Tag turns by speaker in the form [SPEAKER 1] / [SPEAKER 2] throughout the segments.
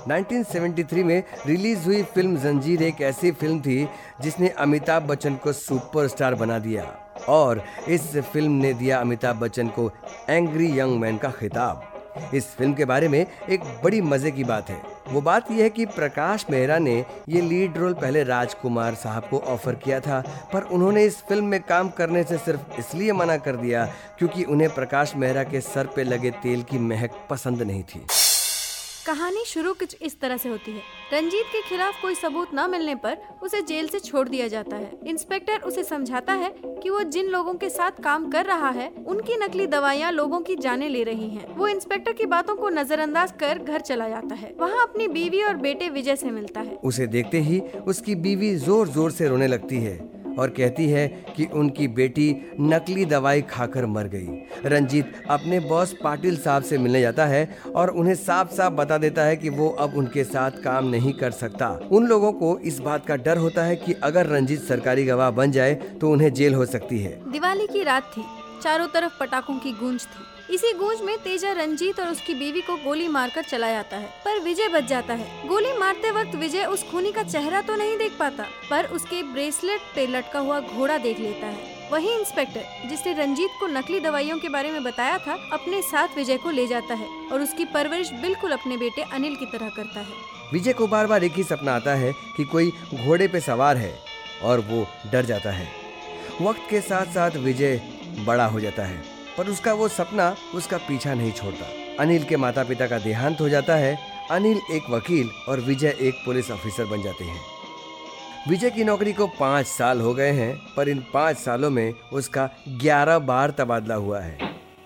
[SPEAKER 1] 1973 में रिलीज हुई फिल्म जंजीर एक ऐसी फिल्म थी जिसने अमिताभ बच्चन को सुपरस्टार बना दिया और इस फिल्म ने दिया अमिताभ बच्चन को एंग्री यंग मैन का खिताब। इस फिल्म के बारे में एक बड़ी मजे की बात है। वो बात यह है कि प्रकाश मेहरा ने ये लीड रोल पहले राजकुमार साहब को ऑफर किया था, पर उन्होंने इस फिल्म में काम करने से सिर्फ इसलिए मना कर दिया क्योंकि उन्हें प्रकाश मेहरा के सर पे लगे तेल की महक पसंद नहीं थी।
[SPEAKER 2] कहानी शुरू कुछ इस तरह से होती है। रंजीत के खिलाफ कोई सबूत न मिलने पर उसे जेल से छोड़ दिया जाता है। इंस्पेक्टर उसे समझाता है कि वो जिन लोगों के साथ काम कर रहा है उनकी नकली दवाइयाँ लोगों की जानें ले रही हैं। वो इंस्पेक्टर की बातों को नजरअंदाज कर घर चला जाता है। वहाँ अपनी बीवी और बेटे विजय से मिलता है।
[SPEAKER 1] उसे देखते ही उसकी बीवी जोर जोर से रोने लगती है और कहती है कि उनकी बेटी नकली दवाई खाकर मर गई। रंजीत अपने बॉस पाटिल साहब से मिलने जाता है और उन्हें साफ साफ बता देता है कि वो अब उनके साथ काम नहीं कर सकता। उन लोगों को इस बात का डर होता है कि अगर रंजीत सरकारी गवाह बन जाए तो उन्हें जेल हो सकती है।
[SPEAKER 2] दिवाली की रात थी, चारों तरफ पटाखों की गूंज थी। इसी गूंज में तेजा रंजीत और उसकी बीवी को गोली मारकर चला जाता है, पर विजय बच जाता है। गोली मारते वक्त विजय उस खूनी का चेहरा तो नहीं देख पाता, पर उसके ब्रेसलेट पे लटका हुआ घोड़ा देख लेता है। वही इंस्पेक्टर जिसने रंजीत को नकली दवाइयों के बारे में बताया था, अपने साथ विजय को ले जाता है और उसकी परवरिश बिल्कुल अपने बेटे अनिल की तरह करता है।
[SPEAKER 1] विजय को बार बार एक ही सपना आता है कि कोई घोड़े पे सवार है और वो डर जाता है। वक्त के साथ साथ विजय बड़ा हो जाता है, पर उसका वो सपना उसका पीछा नहीं छोड़ता। अनिल के माता पिता का देहांत हो जाता है। अनिल एक वकील और विजय एक पुलिस ऑफिसर बन जाते हैं। विजय की नौकरी को 5 साल हो गए हैं, पर इन 5 सालों में उसका 11 बार तबादला हुआ है।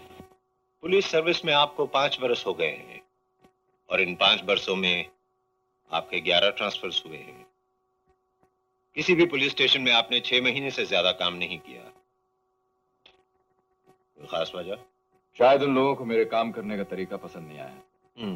[SPEAKER 3] पुलिस सर्विस में आपको 5 बरस हो गए हैं और इन 5 बरसों में आपके 11 ट्रांसफर्स हुए हैं। किसी भी पुलिस स्टेशन में आपने 6 महीने से ज्यादा काम नहीं किया। कोई खास वजह?
[SPEAKER 4] शायद उन लोगों को मेरे काम करने का तरीका पसंद नहीं आया।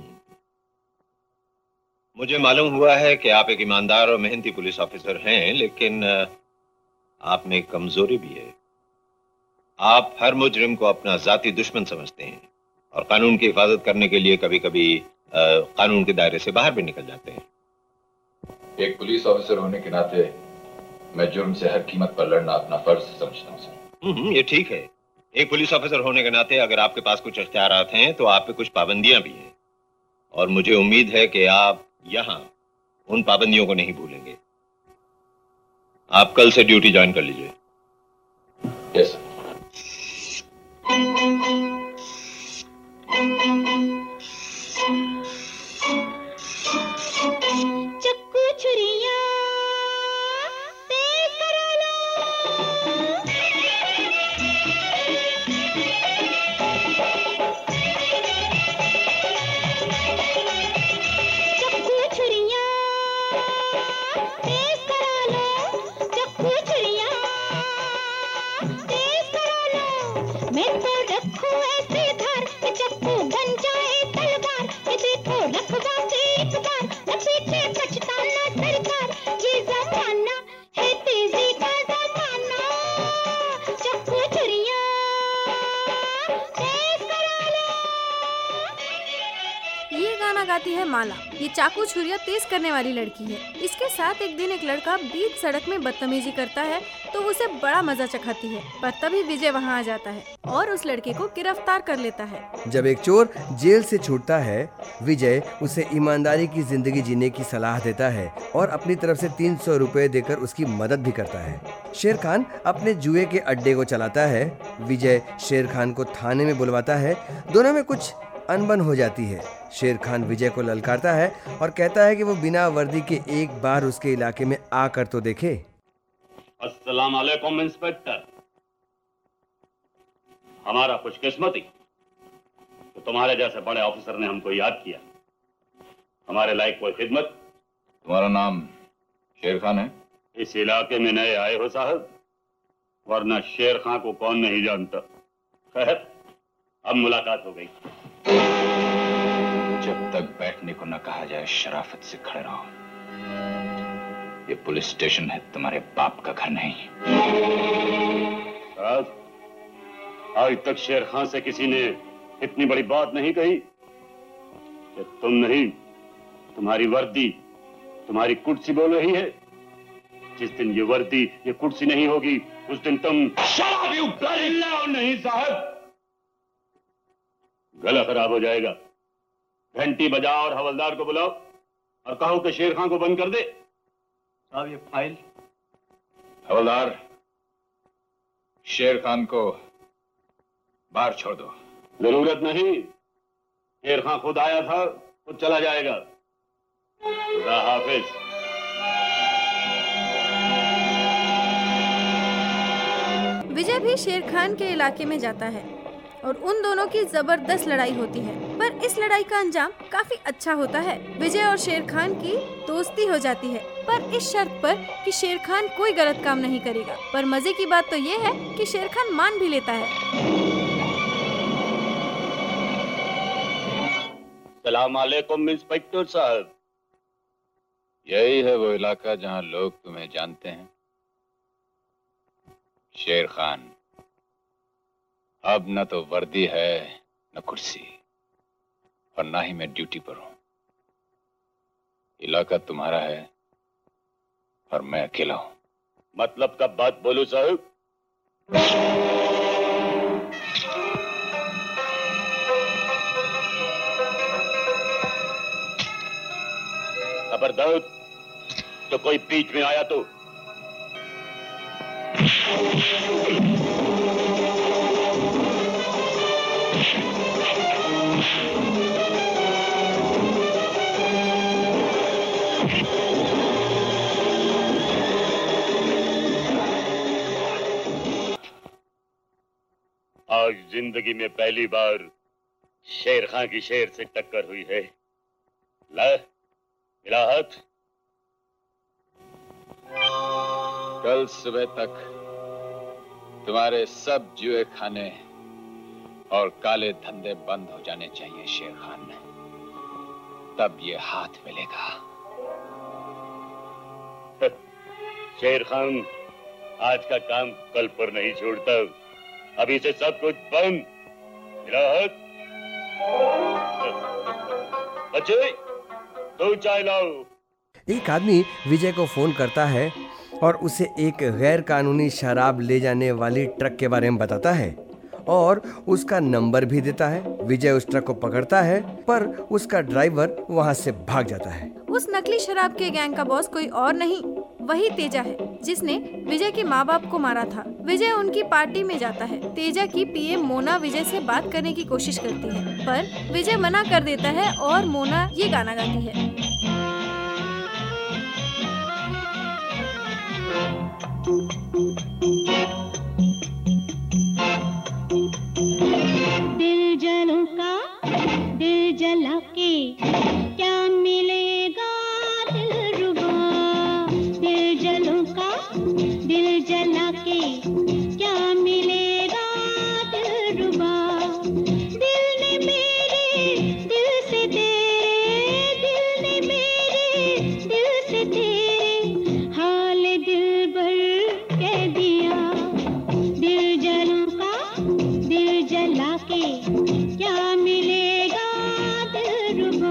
[SPEAKER 3] मुझे मालूम हुआ है कि आप एक ईमानदार और मेहनती पुलिस ऑफिसर हैं, लेकिन आप में एक कमजोरी भी है। आप हर मुजरिम को अपना जाती दुश्मन समझते हैं और कानून की हिफाजत करने के लिए कभी कभी कानून के दायरे से बाहर भी निकल जाते हैं।
[SPEAKER 4] एक पुलिस ऑफिसर होने के नाते मैं जुर्म से हर कीमत पर लड़ना अपना फर्ज समझता हूँ सर।
[SPEAKER 3] ये ठीक है। एक पुलिस ऑफिसर होने के नाते अगर आपके पास कुछ इख्तियारात हैं तो आप पे कुछ पाबंदियां भी हैं, और मुझे उम्मीद है कि आप यहाँ उन पाबंदियों को नहीं भूलेंगे। आप कल से ड्यूटी ज्वाइन कर लीजिए।
[SPEAKER 4] Yes sir.
[SPEAKER 5] चक्कू छुरिया तेज करा लो, चक्कू छुरिया तेज करा लो, चक्कू छुरिया तेज करा लो। मैं तो रखूं ऐसे धार कि चक्कू बन जाए तलवार, कि देखो रखवा से एक बार न पीछे पछताना सरकार। ये जमाना है तेजी का जमाना, चक्कू छुरिया तेज करा लो।
[SPEAKER 2] ये गाना गाती है माला। ये चाकू छुरिया तेज करने वाली लड़की है। इसके साथ एक दिन एक लड़का बीच सड़क में बदतमीजी करता है तो उसे बड़ा मजा चखाती है, पर तभी विजय वहाँ आ जाता है और उस लड़के को गिरफ्तार कर लेता है।
[SPEAKER 1] जब एक चोर जेल से छूटता है, विजय उसे ईमानदारी की जिंदगी जीने की सलाह देता है और अपनी तरफ से 300 रुपए देकर उसकी मदद भी करता है। शेर खान अपने जुए के अड्डे को चलाता है। विजय शेर खान को थाने में बुलवाता है। दोनों में कुछ अनबन हो जाती है। शेर खान विजय को ललकारता है और कहता है कि वो बिना वर्दी के एक बार उसके इलाके में आकर तो देखे।
[SPEAKER 6] अस्सलाम वालेकुम इंस्पेक्टर। हमारा खुशकिस्मती तो तुम्हारे जैसे बड़े ऑफिसर ने हमको याद किया। हमारे लायक कोई खिदमत?
[SPEAKER 4] तुम्हारा नाम शेर खान है?
[SPEAKER 6] इस इलाके में नए आए हो साहब, वरना शेर खान को कौन नहीं जानता। खैर, अब मुलाकात हो गई।
[SPEAKER 4] जब तक बैठने को न कहा जाए शराफत से खड़े रहो। ये पुलिस स्टेशन है, तुम्हारे बाप का घर नहीं।
[SPEAKER 6] आज तक शेर खान से किसी ने इतनी बड़ी बात नहीं कही कि तुम नहीं तुम्हारी वर्दी, तुम्हारी कुर्सी बोल रही है। जिस दिन ये वर्दी, ये कुर्सी नहीं होगी, उस दिन तुम नहीं साहब, गला खराब हो जाएगा। घंटी बजाओ और हवलदार को बुलाओ और कहो कि शेर खान को बंद कर दे।
[SPEAKER 3] साहब ये फाइल। हवलदार, शेर खान को बाहर छोड़ दो।
[SPEAKER 6] जरूरत नहीं, शेर खान खुद आया था, खुद चला जाएगा। खुदा हाफिज।
[SPEAKER 2] विजय भी शेर खान के इलाके में जाता है और उन दोनों की जबरदस्त लड़ाई होती है, पर इस लड़ाई का अंजाम काफी अच्छा होता है। विजय और शेर खान की दोस्ती हो जाती है, पर इस शर्त पर कि शेर खान कोई गलत काम नहीं करेगा। पर मजे की बात तो ये है कि शेर खान मान भी लेता है।
[SPEAKER 6] सलाम अलैकुम इंस्पेक्टर साहब।
[SPEAKER 3] यही है वो इलाका जहां लोग तुम्हें जानते हैं, शेर खान। अब न तो वर्दी है, न कुर्सी, और ना ही मैं ड्यूटी पर हूं। इलाका तुम्हारा है और मैं अकेला हूं।
[SPEAKER 6] मतलब कब बात बोलूं साहब? खबरदार, तो कोई बीच में आया तो आज जिंदगी में पहली बार शेर खान की शेर से टक्कर हुई है। ला मिला हाथ।
[SPEAKER 3] कल सुबह तक तुम्हारे सब जुए खाने और काले धंधे बंद हो जाने चाहिए शेर खान, तब ये हाथ मिलेगा।
[SPEAKER 6] शेर खान आज का काम कल पर नहीं छोड़ता। अभी से सब कुछ बंद। मिला हाथ। बच्चे, दो चाय लाओ।
[SPEAKER 1] एक आदमी विजय को फोन करता है और उसे एक गैर कानूनी शराब ले जाने वाली ट्रक के बारे में बताता है और उसका नंबर भी देता है। विजय उस ट्रक को पकड़ता है, पर उसका ड्राइवर वहां से भाग जाता है।
[SPEAKER 2] उस नकली शराब के गैंग का बॉस कोई और नहीं, वही तेजा है, जिसने विजय के माँ बाप को मारा था। विजय उनकी पार्टी में जाता है। तेजा की पीए मोना विजय से बात करने की कोशिश करती है, पर विजय मना कर देता है और मोना ये गाना गाती है।
[SPEAKER 5] दिल जलूंगा, दिल जला के क्या मिलेगा दिलरुबा। दिल जलूंगा, दिल जला के क्या मिलेगा दिलरुबा। दिल ने मेरे दिल से तेरे, दिल ने मेरे दिल से तेरे हाल दिल भर कह दिया। दिल जलूंगा, दिल जला के क्या मिलेगा दिलरुबा।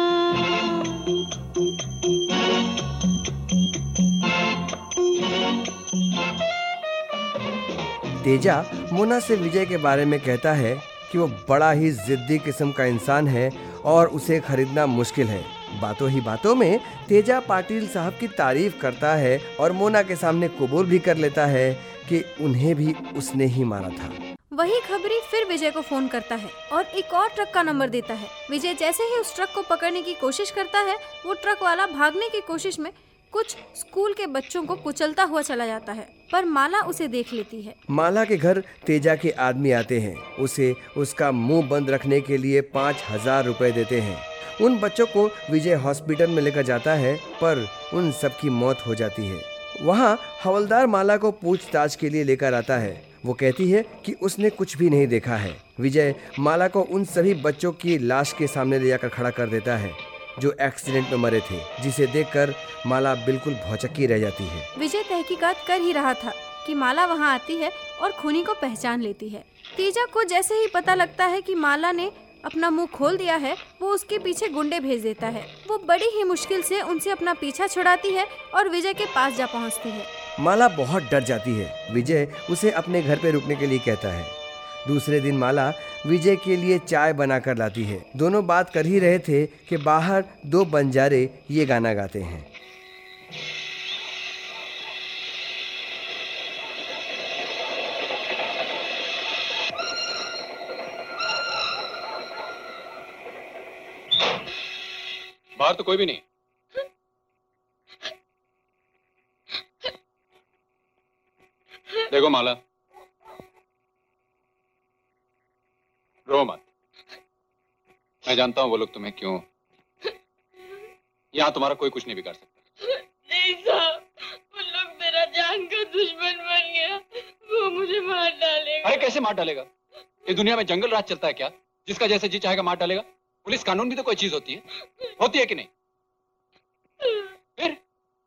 [SPEAKER 1] तेजा मोना से विजय के बारे में कहता है कि वो बड़ा ही जिद्दी किस्म का इंसान है और उसे खरीदना मुश्किल है। बातों ही बातों में तेजा पाटिल साहब की तारीफ करता है और मोना के सामने कबूल भी कर लेता है कि उन्हें भी उसने ही मारा था।
[SPEAKER 2] वही खबरी फिर विजय को फोन करता है और एक और ट्रक का नंबर देता है। विजय जैसे ही उस ट्रक को पकड़ने की कोशिश करता है, वो ट्रक वाला भागने की कोशिश में कुछ स्कूल के बच्चों को कुचलता हुआ चला जाता है, पर माला उसे देख लेती है।
[SPEAKER 1] माला के घर तेजा के आदमी आते हैं, उसे उसका मुंह बंद रखने के लिए 5,000 रुपए देते हैं। उन बच्चों को विजय हॉस्पिटल में लेकर जाता है, पर उन सबकी मौत हो जाती है। वहाँ हवलदार माला को पूछताछ के लिए लेकर आता है। वो कहती है कि उसने कुछ भी नहीं देखा है। विजय माला को उन सभी बच्चों की लाश के सामने ले जाकर खड़ा कर देता है जो एक्सीडेंट में मरे थे, जिसे देखकर माला बिल्कुल भौचक्की रह जाती है।
[SPEAKER 2] विजय तहकीकात कर ही रहा था कि माला वहाँ आती है और खूनी को पहचान लेती है। तेजा को जैसे ही पता लगता है कि माला ने अपना मुंह खोल दिया है वो उसके पीछे गुंडे भेज देता है। वो बड़ी ही मुश्किल से उनसे अपना पीछा छुड़ाती है और विजय के पास जा पहुंचती है।
[SPEAKER 1] माला बहुत डर जाती है। विजय उसे अपने घर पे रुकने के लिए कहता है। दूसरे दिन माला विजय के लिए चाय बनाकर लाती है। दोनों बात कर ही रहे थे कि बाहर दो बंजारे ये गाना गाते हैं।
[SPEAKER 7] बाहर तो कोई भी नहीं। देखो माला, रो मत। मैं जानता हूं वो लोग तुम्हें क्यों, यहां तुम्हारा कोई कुछ नहीं बिगाड़ सकता।
[SPEAKER 8] नहीं साहब, वो लोग मेरा जान का दुश्मन बन गया, वो मुझे मार डालेगा।
[SPEAKER 7] अरे कैसे मार डालेगा? ये दुनिया में जंगल राज चलता है क्या, जिसका जैसे जी चाहेगा मार डालेगा? पुलिस कानून भी तो कोई चीज होती है कि नहीं? फिर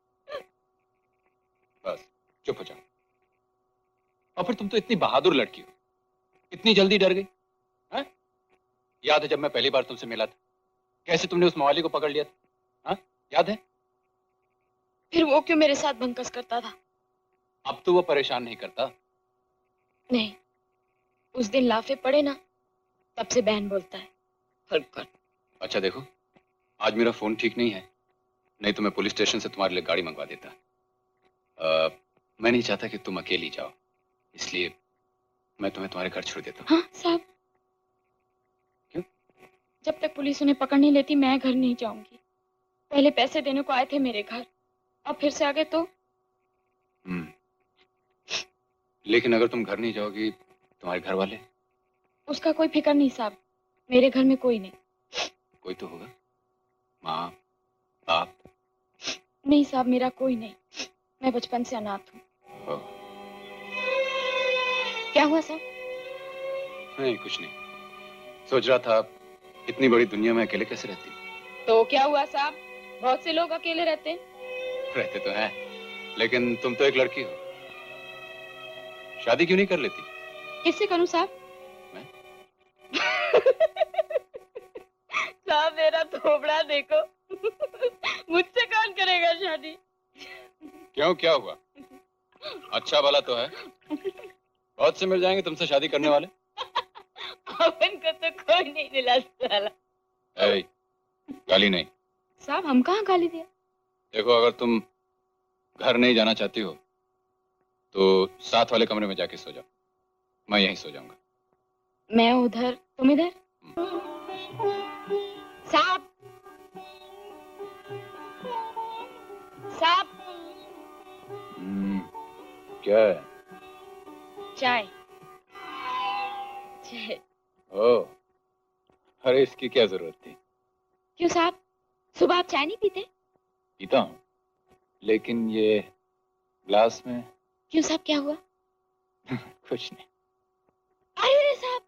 [SPEAKER 7] बस चुप हो जाओ। और फिर तुम तो इतनी बहादुर लड़की हो, इतनी जल्दी डर गई? हाँ? याद है जब मैं पहली बार तुमसे मिला था, कैसे तुमने उस मवाली को पकड़ लिया था? हाँ? याद है?
[SPEAKER 8] फिर वो क्यों मेरे साथ बंकस करता था?
[SPEAKER 7] अब तो वो परेशान नहीं करता।
[SPEAKER 8] नहीं, उस दिन लाफे पड़े ना, तब से बहन बोलता है फर्क।
[SPEAKER 7] अच्छा देखो, आज मेरा फोन ठीक नहीं है, नहीं तो मैं पुलिस स्टेशन से तुम्हारे लिए गाड़ी मंगवा देता। मैं नहीं चाहता कि तुम अकेली जाओ, इसलिए मैं तुम्हें तुम्हारे घर छोड़ देता हूँ।
[SPEAKER 8] हाँ साहब।
[SPEAKER 7] क्यों?
[SPEAKER 8] जब तक पुलिस उन्हें पकड़ नहीं लेती मैं घर नहीं जाऊंगी। पहले पैसे देने को आए थे मेरे घर, अब फिर से आ गए तो?
[SPEAKER 7] लेकिन अगर तुम घर नहीं जाओगी, तुम्हारे घर वाले?
[SPEAKER 8] उसका कोई फिक्र नहीं साहब, मेरे घर में कोई नहीं।
[SPEAKER 7] कोई तो होगा, माँ बाप?
[SPEAKER 8] नहीं साहब, मेरा कोई नहीं, मैं बचपन से अनाथ हूँ। क्या हुआ साहब?
[SPEAKER 7] नहीं कुछ नहीं, सोच रहा था इतनी बड़ी दुनिया में अकेले कैसे रहती?
[SPEAKER 8] तो क्या हुआ साहब, बहुत से लोग अकेले रहते
[SPEAKER 7] तो हैं, लेकिन तुम तो एक लड़की हो, शादी क्यों नहीं कर लेती?
[SPEAKER 8] किससे करूं साहब?
[SPEAKER 7] मैं?
[SPEAKER 8] साहब मेरा थोबड़ा देखो, मुझसे कौन करेगा शादी?
[SPEAKER 7] क्यों, क्या हुआ? अच्छा भला तो है, बहुत से मिल जाएंगे तुमसे शादी करने वाले।
[SPEAKER 8] अपन को तो कोई नहीं मिला साला।
[SPEAKER 7] गाली नहीं
[SPEAKER 8] साहब, हम कहाँ गाली दिया?
[SPEAKER 7] देखो, अगर तुम घर नहीं जाना चाहती हो तो साथ वाले कमरे में जाके सो जाओ, मैं यहीं सो जाऊंगा।
[SPEAKER 8] मैं उधर, तुम इधर? साहब, साहब।
[SPEAKER 7] क्या है?
[SPEAKER 8] चाय। चाय।
[SPEAKER 7] ओह, अरे इसकी क्या जरूरत थी?
[SPEAKER 8] क्यों साहब, सुबह आप चाय नहीं पीते?
[SPEAKER 7] पीता हूँ, लेकिन ये ग्लास में।
[SPEAKER 8] क्यों साहब, क्या हुआ?
[SPEAKER 7] कुछ नहीं।
[SPEAKER 8] अरे साहब।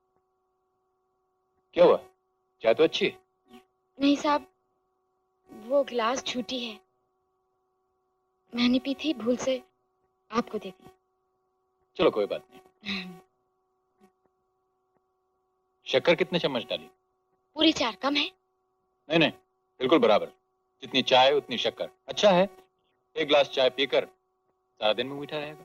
[SPEAKER 7] क्या हुआ? चाय तो अच्छी है।
[SPEAKER 8] नहीं साहब, वो ग्लास झूठी है, मैंने पी थी, भूल से आपको दे दी।
[SPEAKER 7] चलो कोई बात नहीं। शक्कर कितने चम्मच डाली?
[SPEAKER 8] पूरी 4 कम है?
[SPEAKER 7] नहीं नहीं, बिल्कुल बराबर, जितनी चाय उतनी शक्कर। अच्छा है, एक गिलास चाय पीकर सारा दिन में मीठा रहेगा।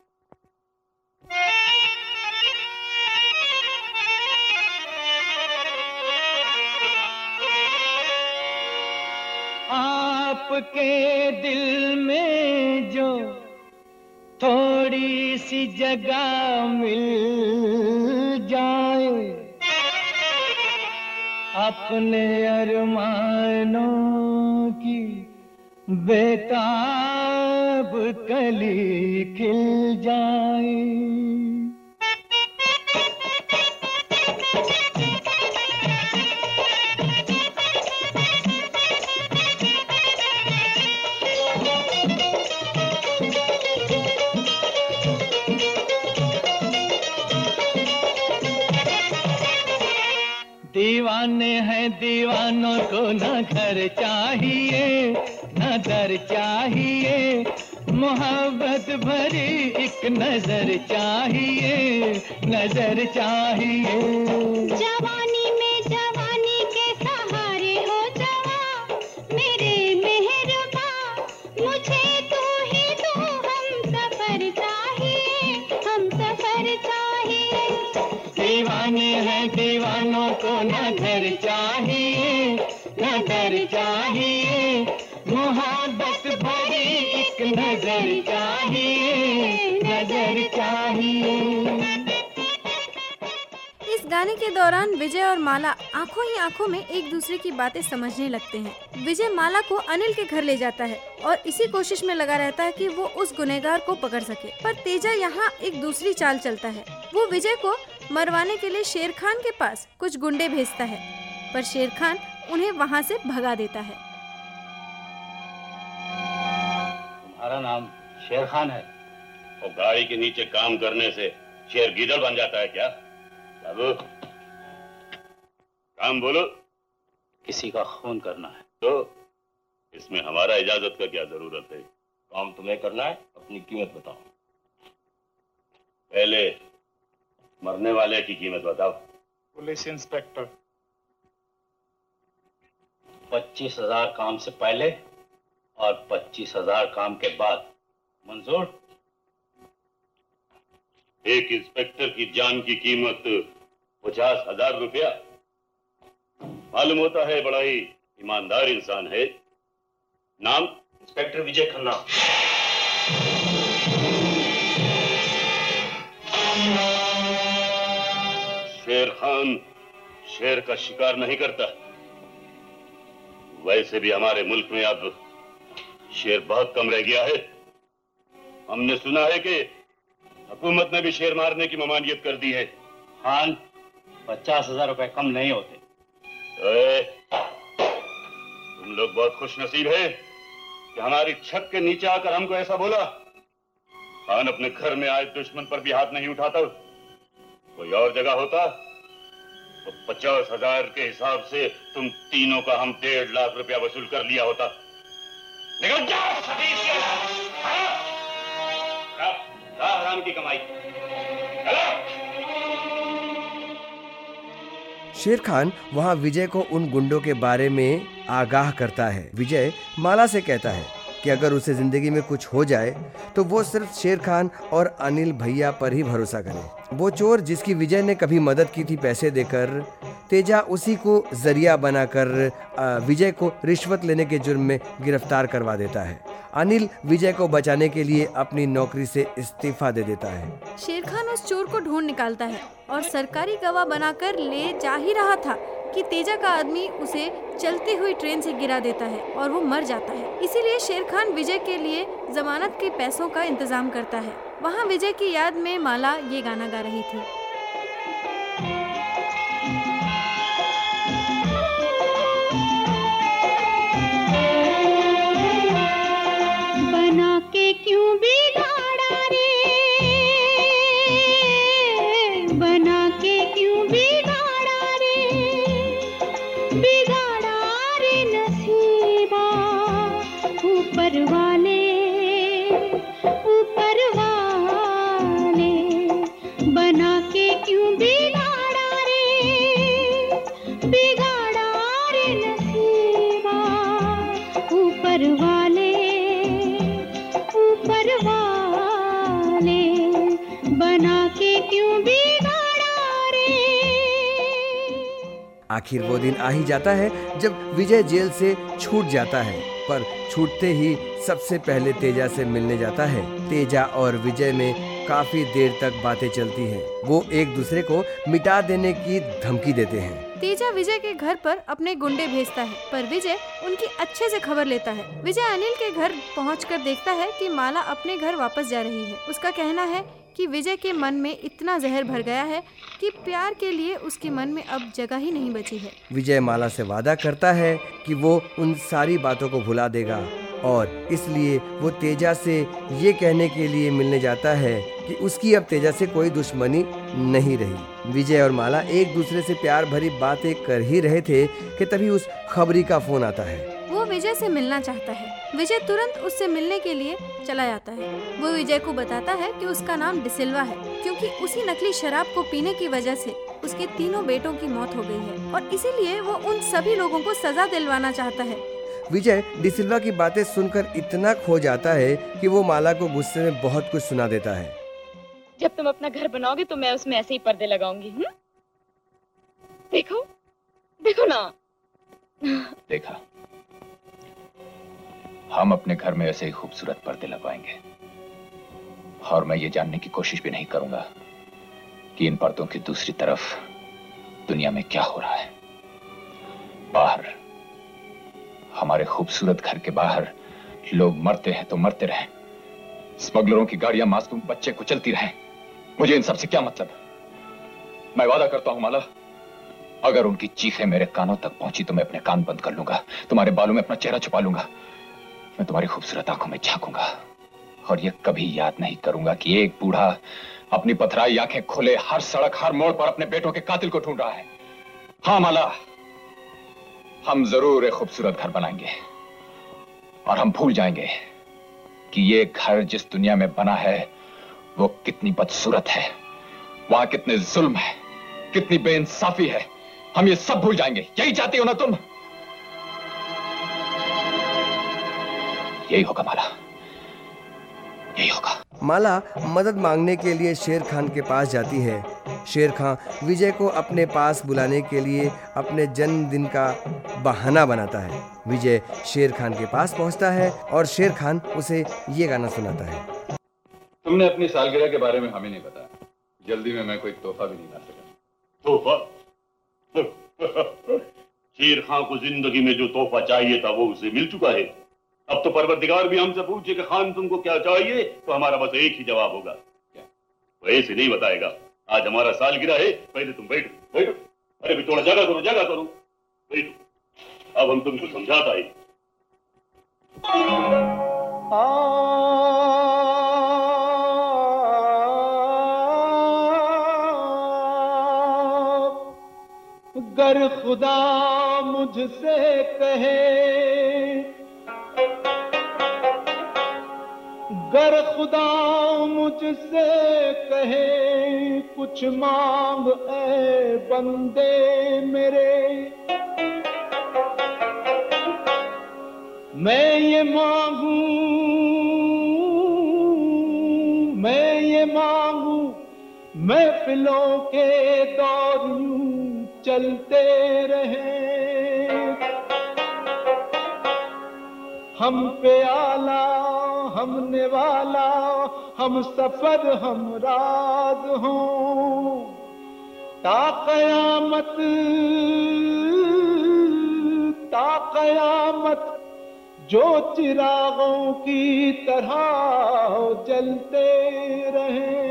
[SPEAKER 9] आपके दिल में जो थोड़ी सी जगह मिल जाए, अपने अरमानों की बेताब कली खिल जाए। दीवाने हैं दीवानों को न घर चाहिए न दर चाहिए, मोहब्बत भरी एक नजर चाहिए, नजर चाहिए।
[SPEAKER 5] जवानी में घर चाहिए।
[SPEAKER 9] दीवाने हैं दीवानों को न घर चाहिए, न डर चाहिए, मोहब्बत भरी एक नजर चाहिए, नजर चाहिए।
[SPEAKER 2] इस गाने के दौरान विजय और माला आंखों ही आंखों में एक दूसरे की बातें समझने लगते हैं। विजय माला को अनिल के घर ले जाता है और इसी कोशिश में लगा रहता है कि वो उस गुनहगार को पकड़ सके। पर तेजा यहाँ एक दूसरी चाल चलता है। वो विजय को मरवाने के लिए शेर खान के पास कुछ गुंडे भेजता है, पर शेर खान उन्हें वहाँ से भगा देता है।
[SPEAKER 6] तुम्हारा नाम शेर खान है? और गाड़ी के नीचे काम करने से शेर गीदड़ बन जाता है क्या? बाबू, काम बोलो। किसी का खून करना है तो इसमें हमारा इजाजत का क्या जरूरत है? काम तुम्हें करना है, अपनी कीमत बताओ। पहले मरने वाले की कीमत बताओ।
[SPEAKER 10] Police inspector.
[SPEAKER 6] 25,000 काम से पहले और 25,000 काम के बाद। मंजूर? एक इंस्पेक्टर की जान की कीमत 50,000 रुपया। मालूम होता है बड़ा ही ईमानदार इंसान है। नाम? इंस्पेक्टर विजय खन्ना। शेर खान शेर का शिकार नहीं करता। वैसे भी हमारे मुल्क में अब शेर बहुत कम रह गया है। हमने सुना है कि हुकूमत ने भी शेर मारने की ममानियत कर दी है। खान, 50,000 रुपए कम नहीं होते। तुम लोग बहुत खुश नसीब है कि हमारी छत के नीचे आकर हमको ऐसा बोला। खान अपने घर में आए दुश्मन पर भी हाथ नहीं उठाता। कोई और जगह होता तो 50,000 के हिसाब से तुम तीनों का हम 1.5 लाख रुपया वसूल कर लिया होता। निकल जाओ हराम की कमाई।
[SPEAKER 1] शेर खान वहाँ विजय को उन गुंडों के बारे में आगाह करता है। विजय माला से कहता है कि अगर उसे जिंदगी में कुछ हो जाए तो वो सिर्फ शेर खान और अनिल भैया पर ही भरोसा करे। वो चोर जिसकी विजय ने कभी मदद की थी पैसे देकर, तेजा उसी को जरिया बनाकर विजय को रिश्वत लेने के जुर्म में गिरफ्तार करवा देता है। अनिल विजय को बचाने के लिए अपनी नौकरी से इस्तीफा दे देता है।
[SPEAKER 2] शेर खान उस चोर को ढूंढ निकालता है और सरकारी गवाह बनाकर ले जा ही रहा था कि तेजा का आदमी उसे चलती हुई ट्रेन से गिरा देता है और वो मर जाता है। इसीलिए शेर खान विजय के लिए जमानत के पैसों का इंतजाम करता है। वहाँ विजय की याद में माला ये गाना गा रही थी।
[SPEAKER 5] बना के क्यों बिगाड़ा रे, बना के क्यों बिगाड़ा रे, बिगाड़ा रे नसीबा। ऊपर वाले बना के क्यों बिगाड़ा रे, बिगाड़ा रे नसीबा। ऊपर वाले बना के क्यों बिगाड़ा रे।
[SPEAKER 1] आखिर वो दिन आ ही जाता है जब विजय जेल से छूट जाता है, पर छूटते ही सबसे पहले तेजा से मिलने जाता है। तेजा और विजय में काफी देर तक बातें चलती हैं। वो एक दूसरे को मिटा देने की धमकी देते हैं।
[SPEAKER 2] तेजा विजय के घर पर अपने गुंडे भेजता है, पर विजय उनकी अच्छे से खबर लेता है। विजय अनिल के घर पहुंचकर देखता है कि माला अपने घर वापस जा रही है। उसका कहना है कि विजय के मन में इतना जहर भर गया है कि प्यार के लिए उसके मन में अब जगह ही नहीं बची है।
[SPEAKER 1] विजय माला से वादा करता है कि वो उन सारी बातों को भुला देगा और इसलिए वो तेजा से ये कहने के लिए मिलने जाता है कि उसकी अब तेजा से कोई दुश्मनी नहीं रही। विजय और माला एक दूसरे से प्यार भरी बातें कर ही रहे थे कि तभी उस खबरी का फोन आता है।
[SPEAKER 2] वो विजय से मिलना चाहता है। विजय तुरंत उससे मिलने के लिए चला जाता है। वो विजय को बताता है कि उसका नाम डिसिल्वा है, क्योंकि उसी नकली शराब को पीने की वजह से उसके तीनों बेटों की मौत हो गई है और इसीलिए वो उन सभी लोगों को सजा दिलवाना चाहता है।
[SPEAKER 1] विजय डिसिल्वा की बातें सुनकर इतना खो जाता है कि वो माला को गुस्से में बहुत कुछ सुना देता है।
[SPEAKER 8] जब तुम अपना घर बनाओगे तो मैं उसमें ऐसे ही पर्दे लगाऊंगी। देखो देखो ना।
[SPEAKER 4] देखा, हम अपने घर में ऐसे ही खूबसूरत पर्दे लगवाएंगे और मैं ये जानने की कोशिश भी नहीं करूंगा कि इन पर्दों की दूसरी तरफ दुनिया में क्या हो रहा है। बाहर, हमारे खूबसूरत घर के बाहर लोग मरते हैं तो मरते रहें, स्मगलरों की गाड़ियां मासूम बच्चे कुचलती रहें। मुझे इन सब से क्या मतलब? मैं वादा करता हूं माला, अगर उनकी चीखें मेरे कानों तक पहुंची तो मैं अपने कान बंद कर लूंगा, तुम्हारे बालों में अपना चेहरा छुपा लूंगा, मैं तुम्हारी खूबसूरत आंखों में झांकूंगा और ये कभी याद नहीं करूंगा कि एक बूढ़ा अपनी पथराई आंखें खोले हर सड़क हर मोड़ पर अपने बेटों के कातिल को ढूंढ रहा है। हाँ माला, हम जरूर एक खूबसूरत घर बनाएंगे और हम भूल जाएंगे कि ये घर जिस दुनिया में बना है वो कितनी बदसूरत है, वहां कितने जुल्म है, कितनी बेइंसाफी है। हम ये सब भूल जाएंगे। यही चाहती हो ना तुम? यही होगा माला, यही होगा।
[SPEAKER 1] माला मदद मांगने के लिए शेर खान के पास जाती है। शेर खान विजय को अपने पास बुलाने के लिए अपने जन्मदिन का बहाना बनाता है। विजय शेर खान के पास पहुंचता है और शेर खान उसे ये गाना सुनाता है।
[SPEAKER 7] तुमने अपनी सालगिरह के बारे में हमें नहीं बताया, जल्दी में मैं कोई तोहफा भी नहीं ला सका।
[SPEAKER 6] तोहफा? शेर खान को जिंदगी में जो तोहफा चाहिए था वो उसे मिल चुका है। अब तो परवरदिगार भी हमसे पूछे कि खान तुमको क्या चाहिए तो हमारा बस एक ही जवाब होगा, क्या? वो ऐसे नहीं बताएगा। आज हमारा सालगिरह है, पहले तुम बैठो बैठो। अरे भी थोड़ा जगह करो बैठो। अब हम तुमको समझाता है।
[SPEAKER 9] गर खुदा मुझसे कहे, गर खुदा मुझसे कहे कुछ मांग ऐ बंदे मेरे, मैं ये मांगू महफिलों के दौर यूं चलते रहे, हम पे आला हम निवाला हम सफर हम राज हों, ता कयामत जो चिरागों की तरह जलते रहे।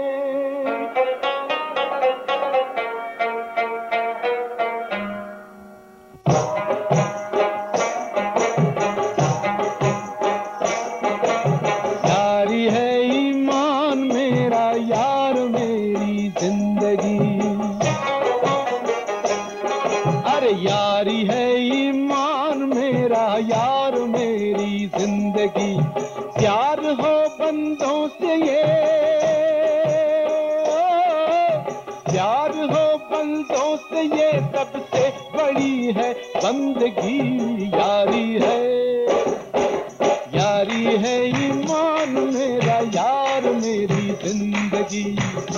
[SPEAKER 9] प्यार हो बंदों से ये, प्यार हो बंदों से ये सबसे बड़ी है बंदगी। यारी है ईमान मेरा यार मेरी जिंदगी।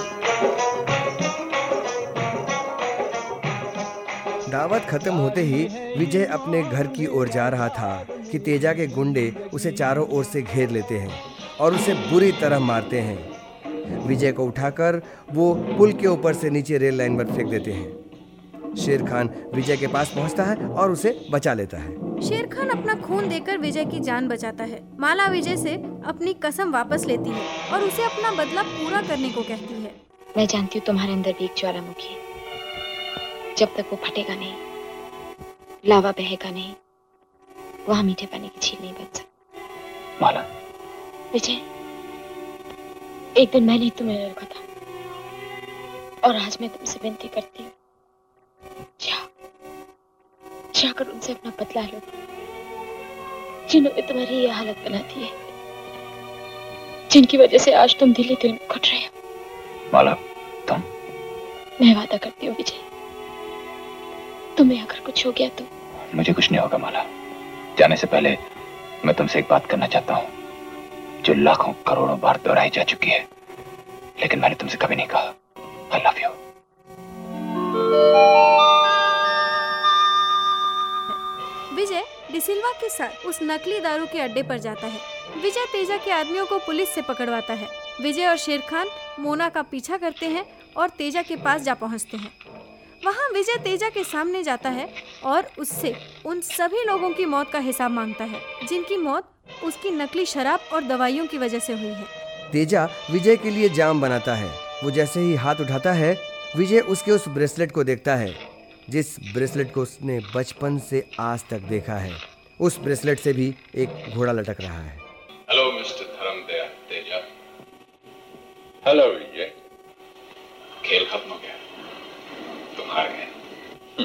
[SPEAKER 1] दावत खत्म होते ही विजय अपने घर की ओर जा रहा था कि तेजा के गुंडे उसे चारों ओर से घेर लेते हैं और उसे बुरी तरह मारते हैं। विजय को उठाकर वो पुल के ऊपर से नीचे रेल लाइन पर फेंक देते हैं। शेर खान विजय के पास पहुंचता है और उसे बचा लेता है।
[SPEAKER 2] शेर खान अपना खून देकर विजय की जान बचाता है। माला विजय से अपनी कसम वापस लेती है और उसे अपना बदला पूरा करने को कहती है।
[SPEAKER 8] मैं जानती हूँ तुम्हारे अंदर भी एक ज्वालामुखी है, जब तक वो फटेगा नहीं, लावा बहेगा नहीं, वहां मीठे पानी की झील नहीं बन सकती।
[SPEAKER 4] माला,
[SPEAKER 8] विजय, एक दिन मैंने तुम्हें रोका था और आज मैं तुमसे विनती करती हूँ, जाकर उनसे अपना बदला लो जिन्होंने तुम्हारी ये हालत बना दी है, जिनकी वजह से आज तुम दिल में घुट रहे हो।
[SPEAKER 4] माला, तुम?
[SPEAKER 8] मैं वादा करती हूँ विजय, तुम्हें अगर कुछ हो गया तो?
[SPEAKER 4] मुझे कुछ नहीं होगा माला। जाने से पहले मैं तुमसे एक बात करना चाहता हूँ जो लाखों करोड़ों बार दोहराई जा चुकी है। लेकिन मैंने तुमसे कभी नहीं कहा I love you.
[SPEAKER 2] Vijay D'Silva के साथ उस नकली दारू के अड्डे पर जाता है। विजय तेजा के आदमियों को पुलिस से पकड़वाता है। विजय और शेर खान मोना का पीछा करते हैं और तेजा के पास जा पहुंचते हैं। वहां विजय तेजा के सामने जाता है और उससे उन सभी लोगों की मौत का हिसाब मांगता है जिनकी मौत उसकी नकली शराब और दवाइयों की वजह से हुई है।
[SPEAKER 1] तेजा विजय के लिए जाम बनाता है। वो जैसे ही हाथ उठाता है, विजय उसके उस ब्रेसलेट को देखता है जिस ब्रेसलेट को उसने बचपन से आज तक देखा है। उस ब्रेसलेट से भी एक घोड़ा लटक रहा है।
[SPEAKER 6] Hello mister Dharmadaya Teja. Hello Vijay. खेल खत्म हो गया, तुम हार गए।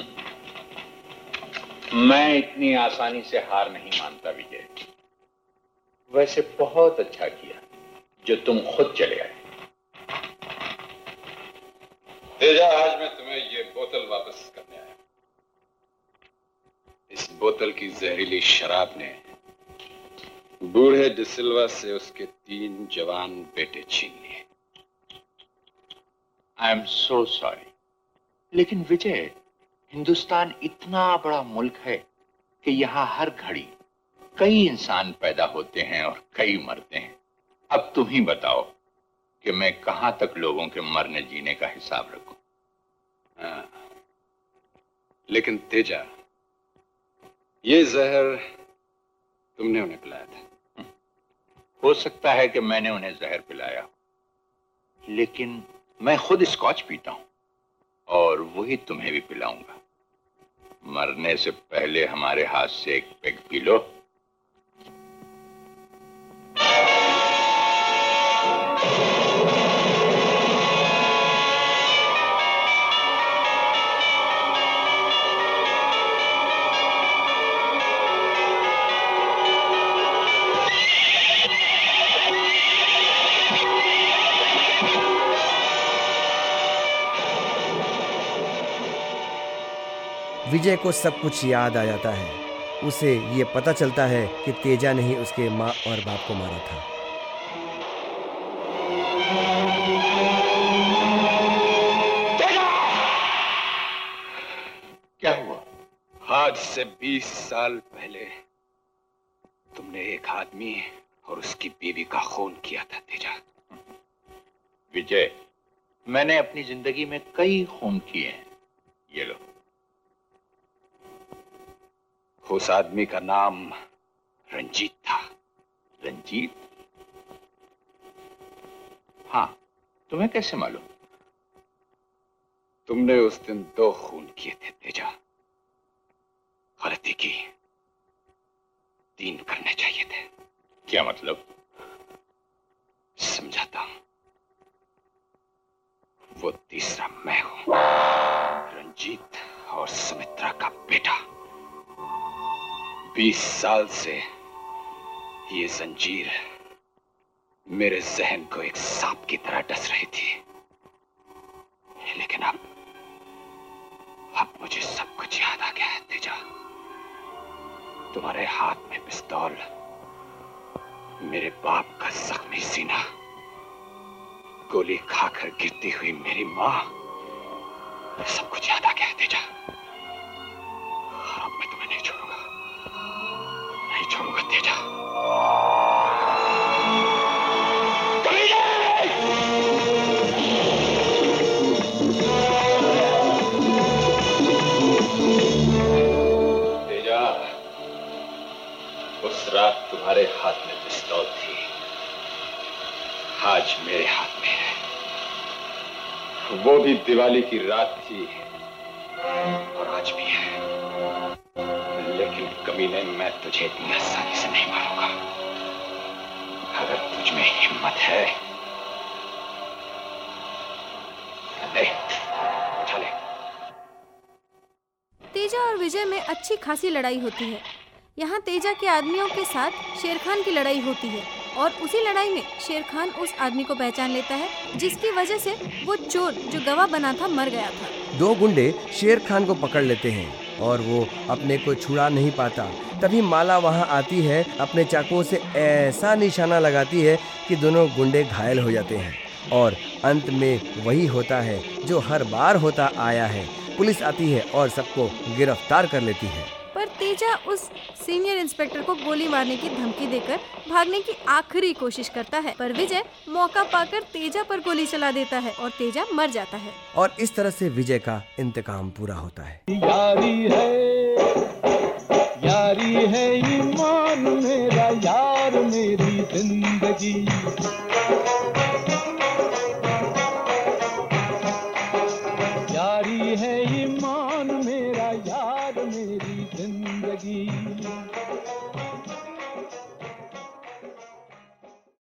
[SPEAKER 4] मैं इतनी आसानी से हार नहीं मानता विजय। वैसे बहुत अच्छा किया जो तुम खुद चले आए।
[SPEAKER 3] तेजा, आज मैं तुम्हें ये बोतल वापस करने आया। इस बोतल की जहरीली शराब ने बूढ़े डिसिल्वा से उसके 3 जवान बेटे छीन लिए।
[SPEAKER 4] आई एम सो सॉरी, लेकिन विजय, हिंदुस्तान इतना बड़ा मुल्क है कि यहाँ हर घड़ी कई इंसान पैदा होते हैं और कई मरते हैं। अब तुम ही बताओ कि मैं कहां तक लोगों के मरने जीने का हिसाब रखूं।
[SPEAKER 3] लेकिन तेजा, ये जहर तुमने उन्हें पिलाया था।
[SPEAKER 4] हो सकता है कि मैंने उन्हें जहर पिलाया, लेकिन मैं खुद स्कॉच पीता हूं और वही तुम्हें भी पिलाऊंगा। मरने से पहले हमारे हाथ से एक पेग पी लो।
[SPEAKER 1] विजय को सब कुछ याद आ जाता है। उसे ये पता चलता है कि तेजा ने ही उसके माँ और बाप को मारा था।
[SPEAKER 4] क्या हुआ?
[SPEAKER 3] आज से 20 साल पहले तुमने एक आदमी और उसकी बीवी का खून किया था तेजा।
[SPEAKER 4] विजय, मैंने अपनी जिंदगी में कई खून किए हैं। ये लो।
[SPEAKER 3] उस आदमी का नाम रंजीत था।
[SPEAKER 4] रंजीत? हाँ, तुम्हें कैसे मालूम?
[SPEAKER 3] तुमने उस दिन 2 खून किए थे तेजा। गलती की, 3 करने चाहिए थे।
[SPEAKER 4] क्या मतलब?
[SPEAKER 3] समझाता हूं। वो तीसरा मैं हूं, रंजीत और सुमित्रा का बेटा। 20 साल से ये जंजीर मेरे जहन को एक सांप की तरह डस रही थी, लेकिन अब मुझे सब कुछ याद आ गया है तेजा। तुम्हारे हाथ में पिस्तौल, मेरे बाप का जख्मी सीना, गोली खाकर गिरती हुई मेरी मां, सब कुछ याद आ गया है तेजा। अब मैं तुम्हें नहीं छोड़ूंगा, नहीं छोड़ूंगा तेजा। तेजा, उस रात तुम्हारे हाथ में पिस्तौल थी, आज मेरे हाथ में है। वो भी दिवाली की रात थी और आज भी है, लेकिन कमीने, मैं तुझे इतनी आसानी से नहीं मारूंगा। अगर तुझ में हिम्मत है, ले, उठा ले।
[SPEAKER 2] तेजा और विजय में अच्छी खासी लड़ाई होती है। यहाँ तेजा के आदमियों के साथ शेर खान की लड़ाई होती है और उसी लड़ाई में शेर खान उस आदमी को पहचान लेता है जिसकी वजह से वो चोर जो गवाह बना था मर गया था।
[SPEAKER 1] 2 गुंडे शेर खान को पकड़ लेते हैं और वो अपने को छुड़ा नहीं पाता। तभी माला वहाँ आती है, अपने चाकुओं से ऐसा निशाना लगाती है कि दोनों गुंडे घायल हो जाते हैं और अंत में वही होता है जो हर बार होता आया है। पुलिस आती है और सबको गिरफ्तार कर लेती है।
[SPEAKER 2] पर तेजा उस सीनियर इंस्पेक्टर को गोली मारने की धमकी देकर भागने की आखिरी कोशिश करता है, पर विजय मौका पाकर तेजा पर गोली चला देता है और तेजा मर जाता है।
[SPEAKER 1] और इस तरह से विजय का इंतकाम पूरा होता है।
[SPEAKER 9] यारी है ईमान मेरा, यार मेरी जिंदगी।